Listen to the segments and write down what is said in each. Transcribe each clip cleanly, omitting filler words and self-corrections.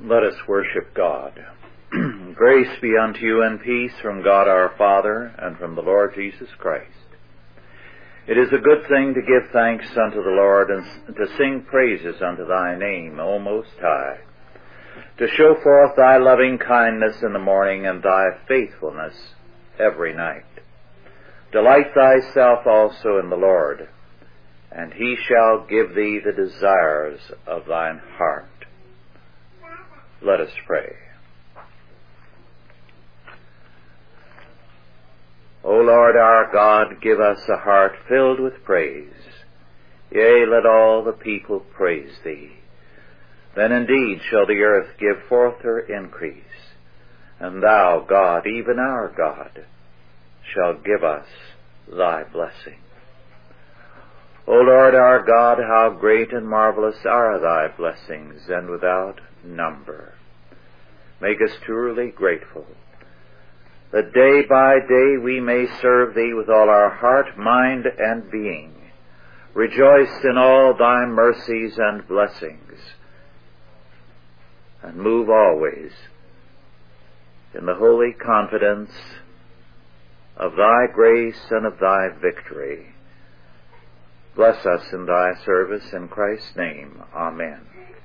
Let us worship God. Grace be unto you and peace from God our Father and from the Lord Jesus Christ. It is a good thing to give thanks unto the Lord and to sing praises unto thy name, O Most High, to show forth thy loving kindness in the morning and thy faithfulness every night. Delight thyself also in the Lord, and he shall give thee the desires of thine heart. Let us pray. O Lord our God, give us a heart filled with praise. Yea, let all the people praise thee. Then indeed shall the earth give forth her increase, and thou, God, even our God, shall give us thy blessing. O Lord our God, how great and marvelous are thy blessings, and without number. Make us truly grateful, that day by day we may serve thee with all our heart, mind, and being. Rejoice in all thy mercies and blessings, and move always in the holy confidence of thy grace and of thy victory. Bless us in thy service, in Christ's name. Amen.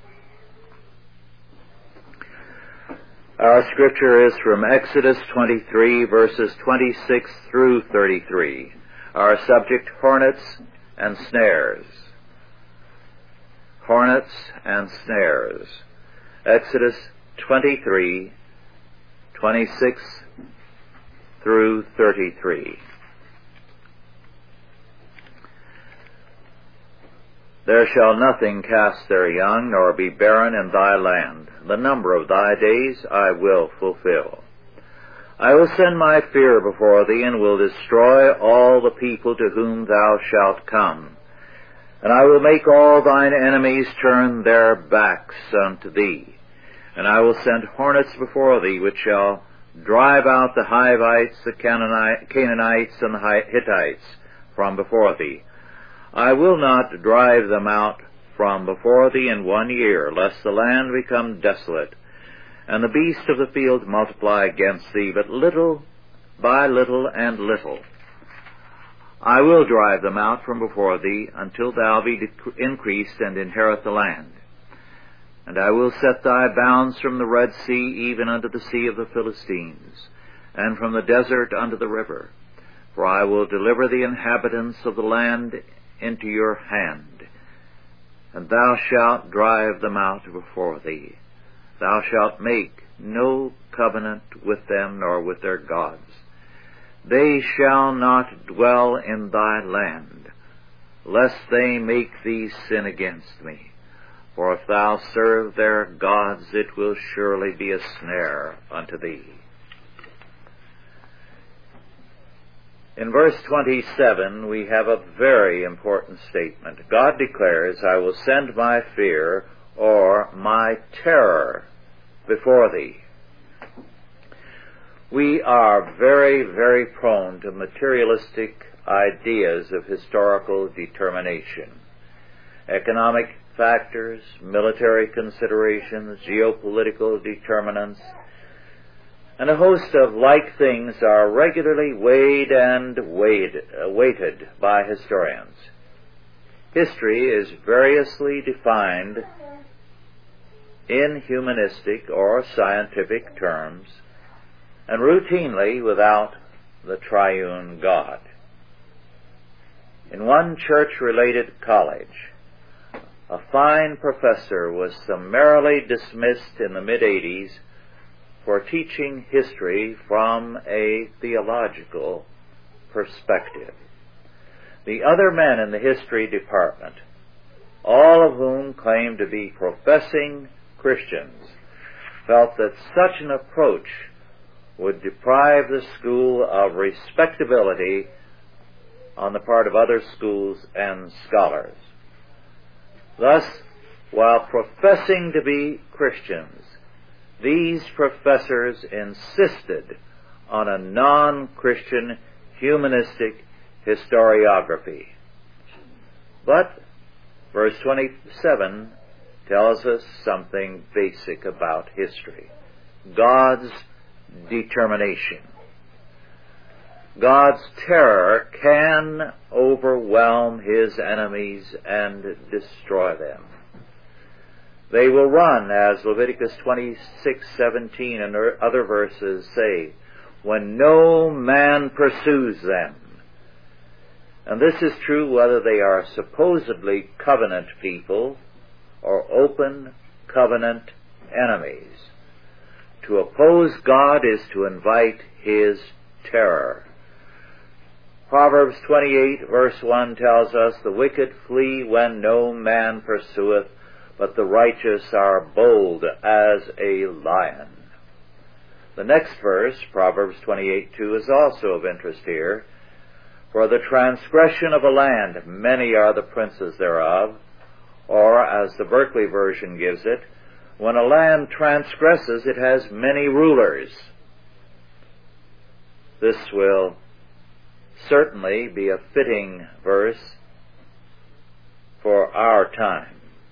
Our scripture is from Exodus 23, verses 26 through 33. Our subject, hornets and snares. Hornets and snares. Exodus 23, 26 through 33. There shall nothing cast their young, nor be barren in thy land. The number of thy days I will fulfill. I will send my fear before thee, and will destroy all the people to whom thou shalt come. And I will make all thine enemies turn their backs unto thee. And I will send hornets before thee, which shall drive out the Hivites, the Canaanites, and the Hittites from before thee. I will not drive them out from before thee in 1 year, lest the land become desolate, and the beasts of the field multiply against thee, but little by little and little. I will drive them out from before thee, until thou be increased and inherit the land. And I will set thy bounds from the Red Sea even unto the sea of the Philistines, and from the desert unto the river. For I will deliver the inhabitants of the land into your hand, and thou shalt drive them out before thee. Thou shalt make no covenant with them, nor with their gods. They shall not dwell in thy land, lest they make thee sin against me. For if thou serve their gods, it will surely be a snare unto thee. In verse 27, we have a very important statement. God declares, I will send my fear, or my terror, before thee. We are very, very prone to materialistic ideas of historical determination. Economic factors, military considerations, geopolitical determinants, and a host of like things are regularly weighed and weighted by historians. History is variously defined in humanistic or scientific terms, and routinely without the triune God. In one church-related college, a fine professor was summarily dismissed in the mid-'80s for teaching history from a theological perspective. The other men in the history department, all of whom claimed to be professing Christians, felt that such an approach would deprive the school of respectability on the part of other schools and scholars. Thus, while professing to be Christians, these professors insisted on a non-Christian humanistic historiography. But verse 27 tells us something basic about history. God's determination. God's terror can overwhelm His enemies and destroy them. They will run, as Leviticus 26:17 and other verses say, when no man pursues them. And this is true whether they are supposedly covenant people or open covenant enemies. To oppose God is to invite His terror. Proverbs 28 verse 1 tells us, the wicked flee when no man pursueth, but the righteous are bold as a lion. The next verse, Proverbs 28:2, is also of interest here. For the transgression of a land, many are the princes thereof. Or, as the Berkeley version gives it, when a land transgresses, it has many rulers. This will certainly be a fitting verse for our time.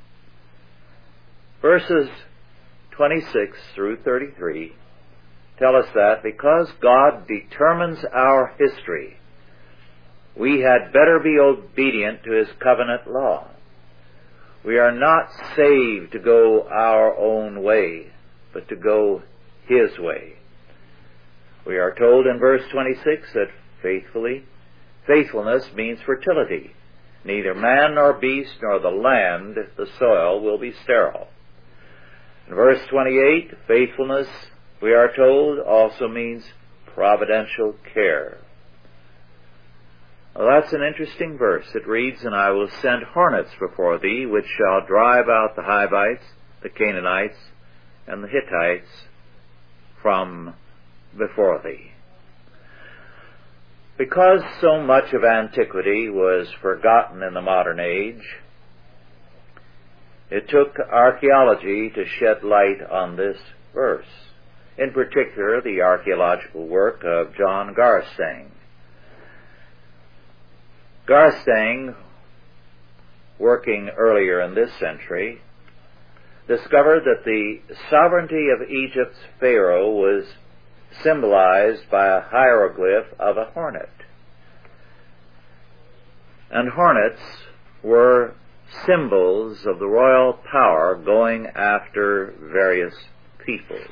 Verses 26 through 33 tell us that because God determines our history, we had better be obedient to His covenant law. We are not saved to go our own way, but to go His way. We are told in verse 26 that faithfulness means fertility. Neither man nor beast nor the land, the soil, will be sterile. In verse 28, faithfulness, we are told, also means providential care. Well, that's an interesting verse. It reads, and I will send hornets before thee, which shall drive out the Hivites, the Canaanites, and the Hittites from before thee. Because so much of antiquity was forgotten in the modern age, it took archaeology to shed light on this verse. In particular, the archaeological work of John Garstang. Garstang, working earlier in this century, discovered that the sovereignty of Egypt's Pharaoh was symbolized by a hieroglyph of a hornet. And hornets were symbols of the royal power going after various peoples.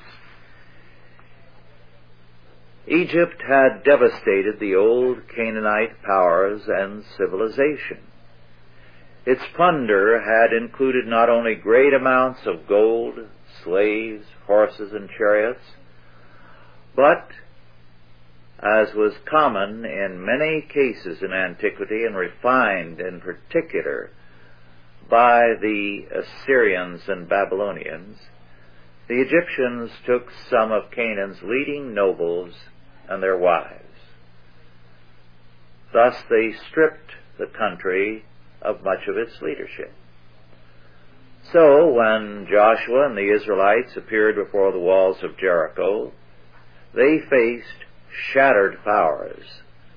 Egypt had devastated the old Canaanite powers and civilization. Its plunder had included not only great amounts of gold, slaves, horses, and chariots, but, as was common in many cases in antiquity and refined in particular by the Assyrians and Babylonians, the Egyptians took some of Canaan's leading nobles and their wives. Thus they stripped the country of much of its leadership. So when Joshua and the Israelites appeared before the walls of Jericho, they faced shattered powers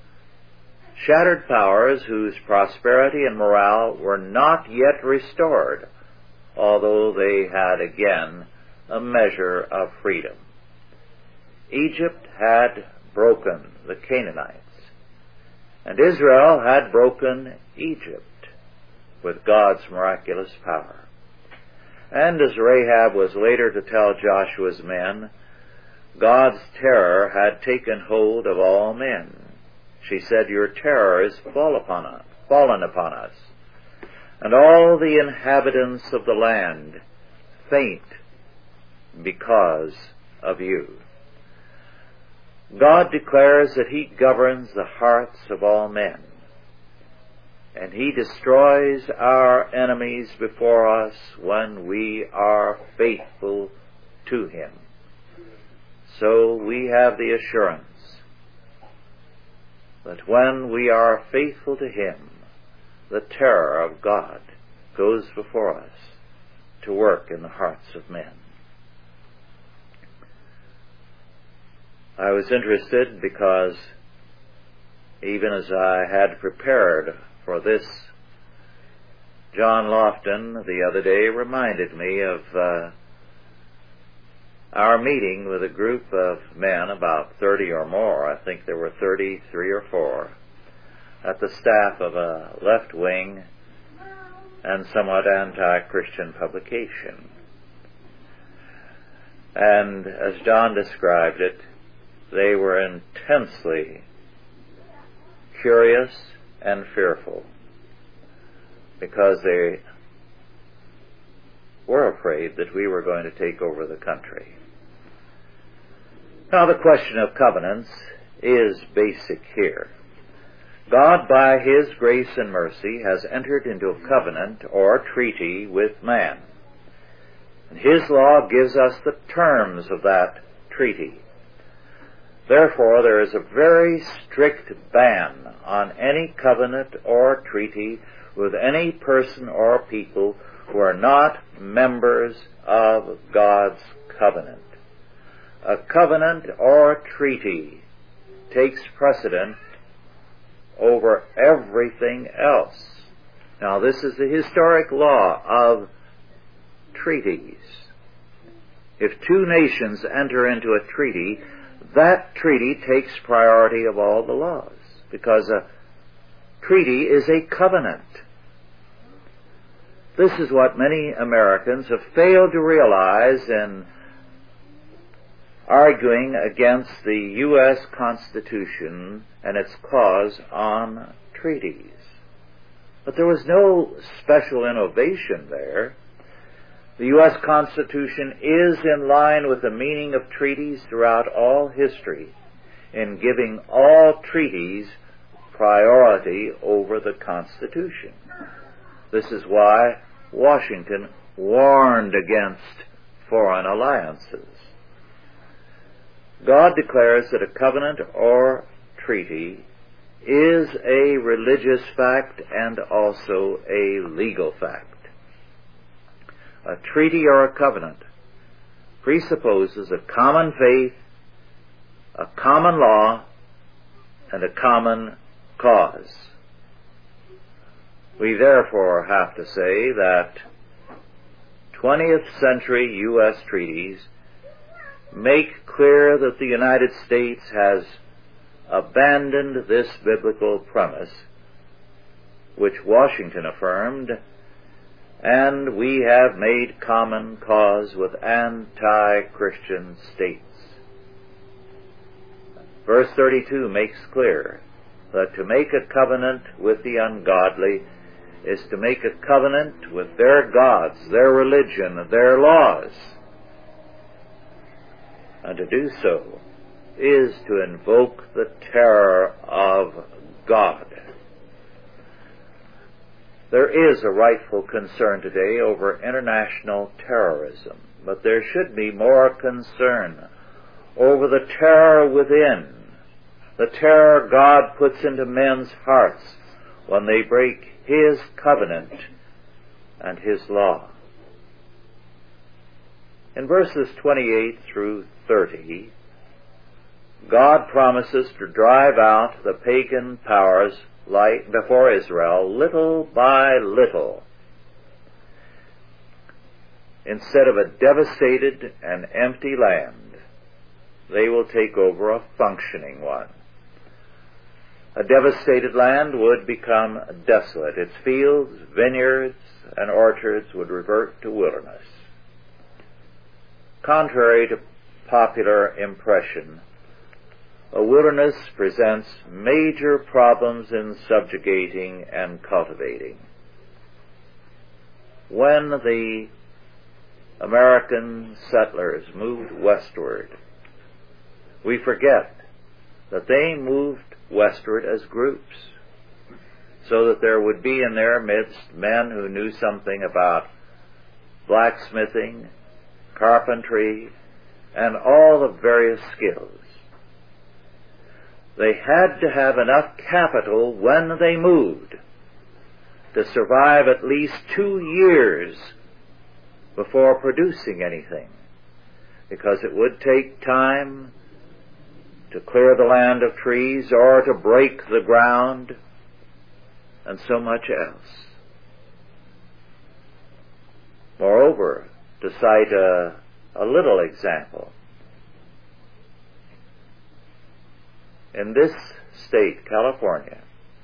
whose prosperity and morale were not yet restored, although they had again a measure of freedom. Egypt had broken the Canaanites, and Israel had broken Egypt with God's miraculous power. And as Rahab was later to tell Joshua's men, God's terror had taken hold of all men. She said, your terror is fallen upon us, and all the inhabitants of the land faint because of you. God declares that He governs the hearts of all men, and He destroys our enemies before us when we are faithful to Him. So we have the assurance that when we are faithful to Him, the terror of God goes before us to work in the hearts of men. I was interested because even as I had prepared for this John Lofton the other day reminded me of our meeting with a group of men, about 30 or more. I think there were 33 or 4, at the staff of a left-wing and somewhat anti-Christian publication. And as John described it, they were intensely curious and fearful because they were afraid that we were going to take over the country. Now, the question of covenants is basic here. God, by His grace and mercy, has entered into a covenant or treaty with man. And His law gives us the terms of that treaty. Therefore, there is a very strict ban on any covenant or treaty with any person or people who are not members of God's covenant. A covenant or treaty takes precedent over everything else. Now, this is the historic law of treaties. If two nations enter into a treaty, that treaty takes priority of all the laws, because a treaty is a covenant. This is what many Americans have failed to realize in arguing against the U.S. Constitution and its clause on treaties. But there was no special innovation there. The U.S. Constitution is in line with the meaning of treaties throughout all history in giving all treaties priority over the Constitution. This is why Washington warned against foreign alliances. God declares that a covenant or treaty is a religious fact and also a legal fact. A treaty or a covenant presupposes a common faith, a common law, and a common cause. We therefore have to say that 20th century U.S. treaties make clear that the United States has abandoned this biblical premise, which Washington affirmed, and we have made common cause with anti-Christian states. Verse 32 makes clear that to make a covenant with the ungodly is to make a covenant with their gods, their religion, their laws. And to do so is to invoke the terror of God. There is a rightful concern today over international terrorism, but there should be more concern over the terror within, the terror God puts into men's hearts when they break His covenant and His law. In verses 28 through 30, God promises to drive out the pagan powers before Israel little by little. Instead of a devastated and empty land, they will take over a functioning one. A devastated land would become desolate. Its fields, vineyards, and orchards would revert to wilderness. Contrary to popular impression, a wilderness presents major problems in subjugating and cultivating. When the American settlers moved westward, we forget that they moved westward as groups, so that there would be in their midst men who knew something about blacksmithing, carpentry, and all the various skills. They had to have enough capital when they moved to survive at least 2 years before producing anything, because it would take time to clear the land of trees or to break the ground and so much else. Moreover, to cite a little example, in this state, California,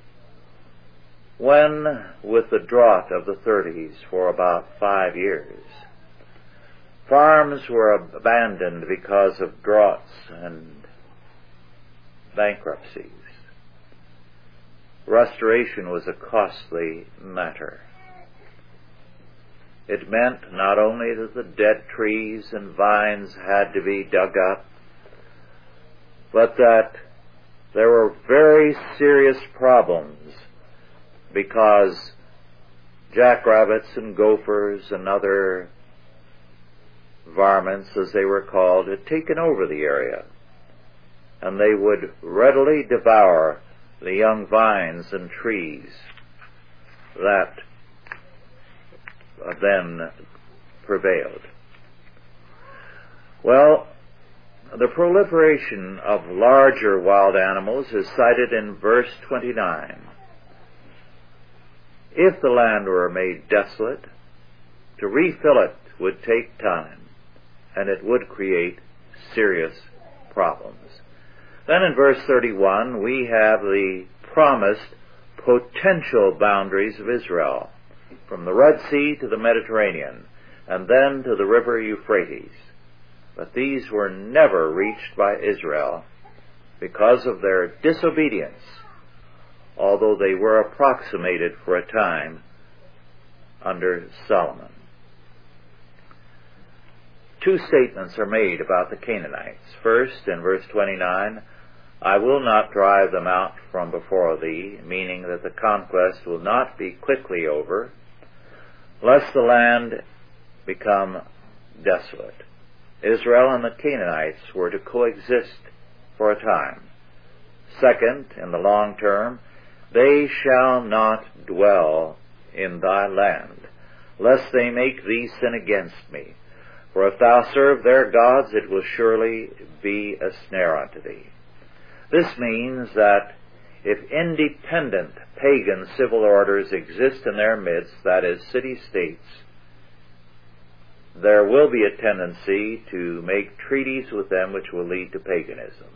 when, with the drought of the 30s for about 5 years, farms were abandoned because of droughts and bankruptcies, restoration was a costly matter. It meant not only that the dead trees and vines had to be dug up, but that there were very serious problems because jackrabbits and gophers and other varmints, as they were called, had taken over the area, and they would readily devour the young vines and trees that then prevailed. Well, the proliferation of larger wild animals is cited in verse 29. If the land were made desolate, to refill it would take time, and it would create serious problems. Then in verse 31, we have the promised potential boundaries of Israel, from the Red Sea to the Mediterranean, and then to the river Euphrates. But these were never reached by Israel because of their disobedience, although they were approximated for a time under Solomon. Two statements are made about the Canaanites. First, in verse 29, I will not drive them out from before thee, meaning that the conquest will not be quickly over, lest the land become desolate. Israel and the Canaanites were to coexist for a time. Second, in the long term, they shall not dwell in thy land, lest they make thee sin against me. For if thou serve their gods, it will surely be a snare unto thee. This means that if independent pagan civil orders exist in their midst, that is, city-states, there will be a tendency to make treaties with them which will lead to paganism.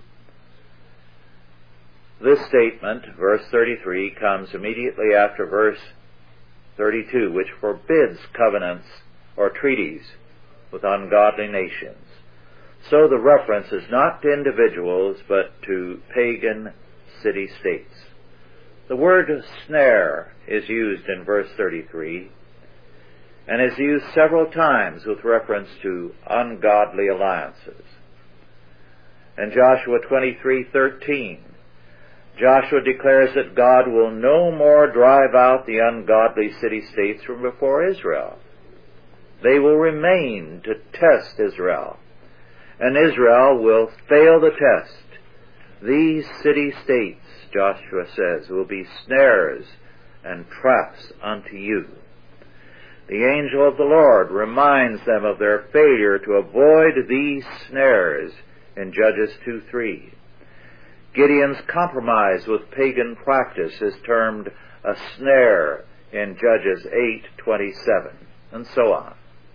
This statement, verse 33, comes immediately after verse 32, which forbids covenants or treaties with ungodly nations. So the reference is not to individuals, but to pagan city-states. The word snare is used in verse 33, and is used several times with reference to ungodly alliances. In Joshua 23:13, Joshua declares that God will no more drive out the ungodly city-states from before Israel. They will remain to test Israel, and Israel will fail the test. These city-states, Joshua says, will be snares and traps unto you. The angel of the Lord reminds them of their failure to avoid these snares in Judges 2:3. Gideon's compromise with pagan practice is termed a snare in Judges 8:27, and so on.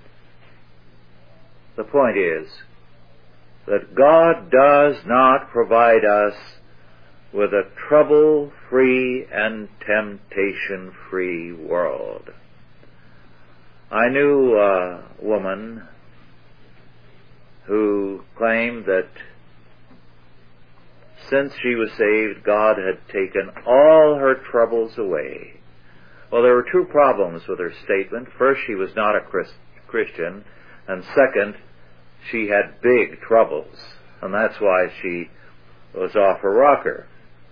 The point is that God does not provide us with a trouble-free and temptation-free world. I knew a woman who claimed that since she was saved, God had taken all her troubles away. Well, there were two problems with her statement. First, she was not a Christian, and second, she had big troubles, and that's why she was off her rocker.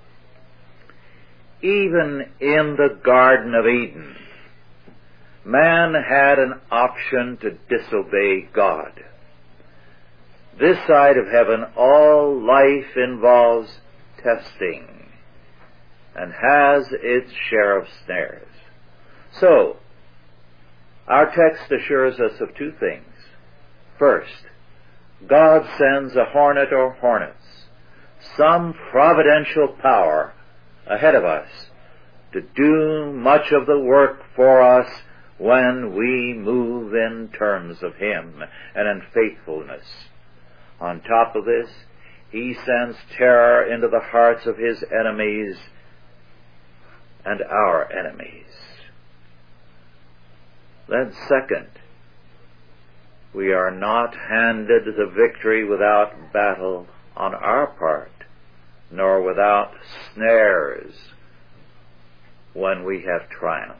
Even in the Garden of Eden, man had an option to disobey God. This side of heaven, all life involves testing and has its share of snares. So, our text assures us of two things. First, God sends a hornet or hornets, some providential power ahead of us to do much of the work for us when we move in terms of Him and in faithfulness. On top of this, He sends terror into the hearts of His enemies and our enemies. Then second, we are not handed the victory without battle on our part, nor without snares when we have triumphed.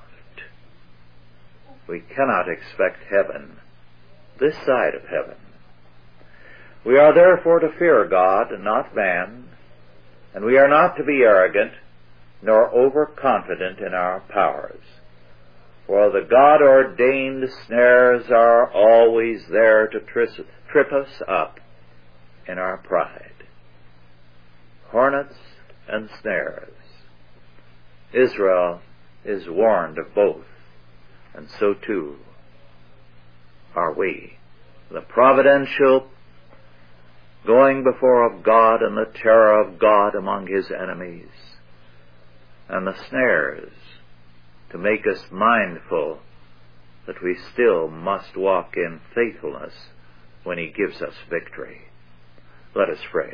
We cannot expect heaven this side of heaven. We are therefore to fear God and not man, and we are not to be arrogant nor overconfident in our powers. For the God-ordained snares are always there to trip us up in our pride. Hornets and snares. Israel is warned of both, and so too are we. The providential going before of God and the terror of God among His enemies, and the snares to make us mindful that we still must walk in faithfulness when He gives us victory. Let us pray.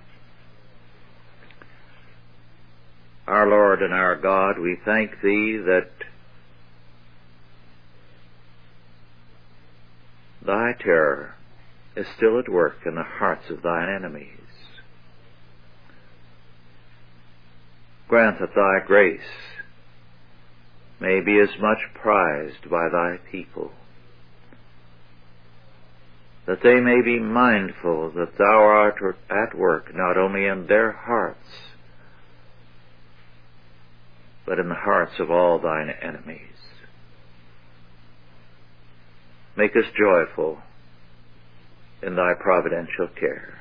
Our Lord and our God, we thank Thee that Thy terror is still at work in the hearts of Thine enemies. Grant that Thy grace may be as much prized by Thy people, that they may be mindful that Thou art at work not only in their hearts, but in the hearts of all Thine enemies. Make us joyful in Thy providential care.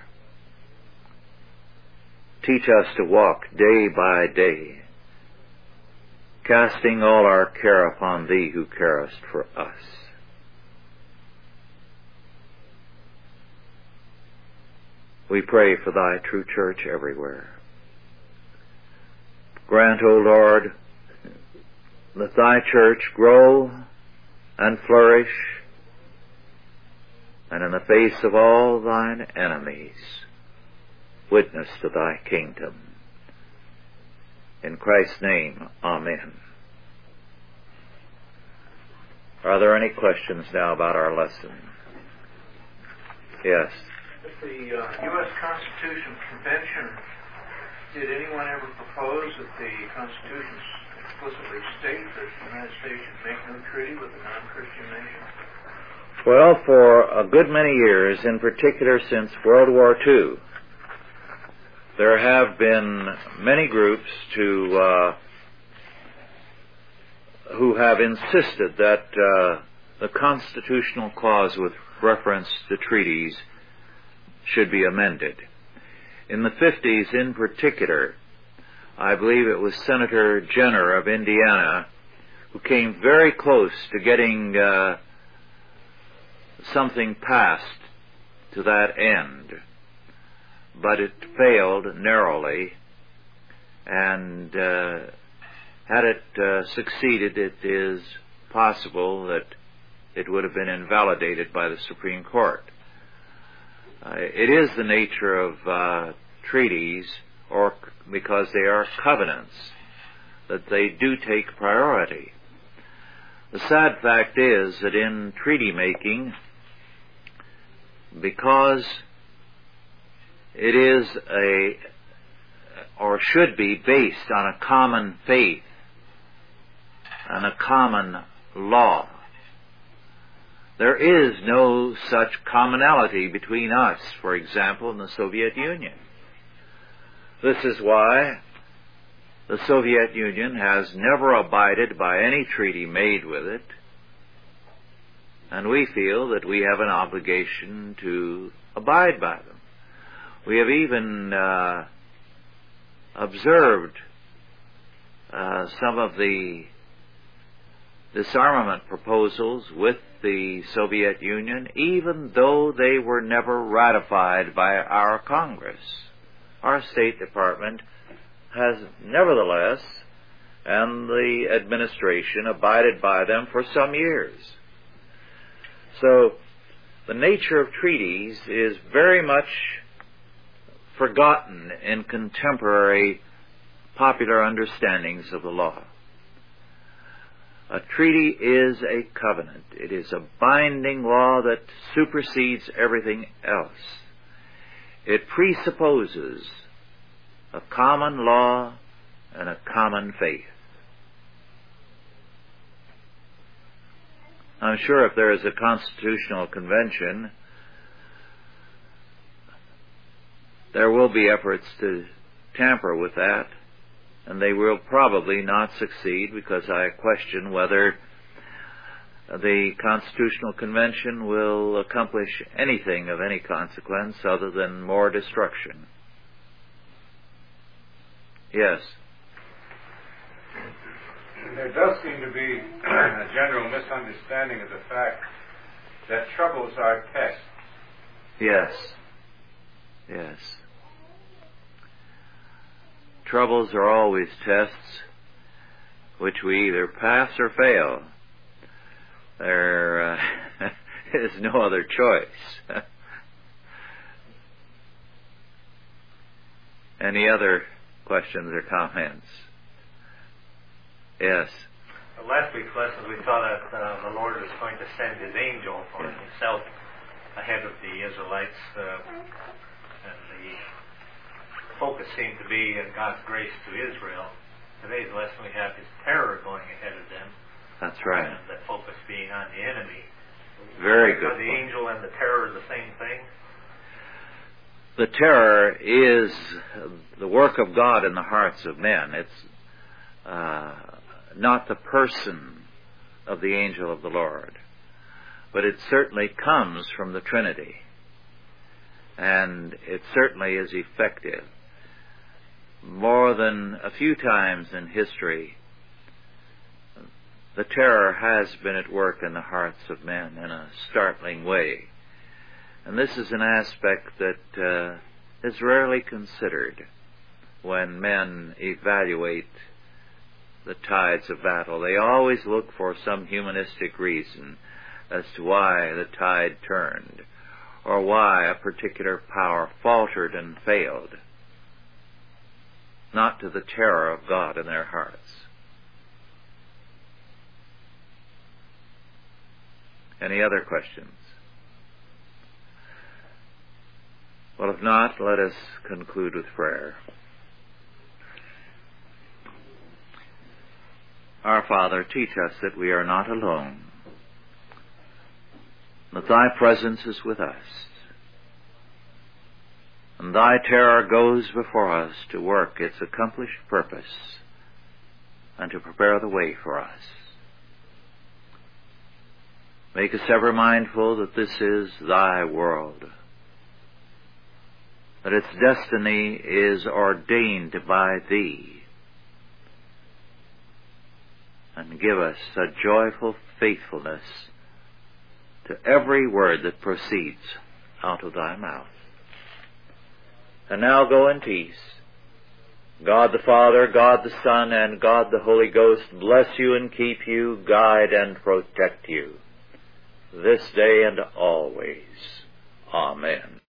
Teach us to walk day by day, casting all our care upon Thee who carest for us. We pray for Thy true church everywhere. Grant, O Lord, that Thy church grow and flourish, and in the face of all Thine enemies, witness to Thy kingdom. In Christ's name, Amen. Are there any questions now about our lesson? Yes. At the U.S. Constitution Convention, did anyone ever propose that the Constitution explicitly state that the United States should make no treaty with a non-Christian nation? Well, for a good many years, in particular since World War II, there have been many groups who have insisted that the constitutional clause with reference to treaties should be amended. In the 50s in particular, I believe it was Senator Jenner of Indiana who came very close to getting something passed to that end, but it failed narrowly, and had it succeeded, it is possible that it would have been invalidated by the Supreme Court. It is the nature of treaties, or because they are covenants, that they do take priority. The sad fact is that in treaty making, because it is or should be based on a common faith and a common law, there is no such commonality between us, for example, in the Soviet Union. This is why the Soviet Union has never abided by any treaty made with it, and we feel that we have an obligation to abide by them. We have even observed some of the disarmament proposals with the Soviet Union, even though they were never ratified by our Congress. Our State Department has nevertheless and the administration abided by them for some years. So the nature of treaties is very much forgotten in contemporary popular understandings of the law. A treaty is a covenant. It is a binding law that supersedes everything else. It presupposes a common law and a common faith. I'm sure if there is a constitutional convention, there will be efforts to tamper with that, and they will probably not succeed, because I question whether the Constitutional Convention will accomplish anything of any consequence other than more destruction. Yes. There does seem to be a general misunderstanding of the fact that troubles are tests. Yes. Yes. Troubles are always tests which we either pass or fail. There is no other choice. Any other questions or comments? Yes. Last week's lesson we saw that the Lord was going to send His angel for Himself ahead of the Israelites, and the focus seemed to be in God's grace to Israel. Today's lesson we have His terror going ahead of them. That's right. And the focus being on the enemy. Very good. Are the angel and the terror the same thing? The terror is the work of God in the hearts of men. It's not the person of the angel of the Lord, but it certainly comes from the Trinity, and it certainly is effective. More than a few times in history, the terror has been at work in the hearts of men in a startling way. And this is an aspect that is rarely considered when men evaluate the tides of battle. They always look for some humanistic reason as to why the tide turned, or why a particular power faltered and failed, not to the terror of God in their hearts. Any other questions? Well, if not, let us conclude with prayer. Our Father, teach us that we are not alone, that Thy presence is with us, and Thy terror goes before us to work its accomplished purpose and to prepare the way for us. Make us ever mindful that this is Thy world, that its destiny is ordained by Thee, and give us a joyful faithfulness to every word that proceeds out of Thy mouth. And now go in peace. God the Father, God the Son, and God the Holy Ghost bless you and keep you, guide and protect you, this day and always. Amen.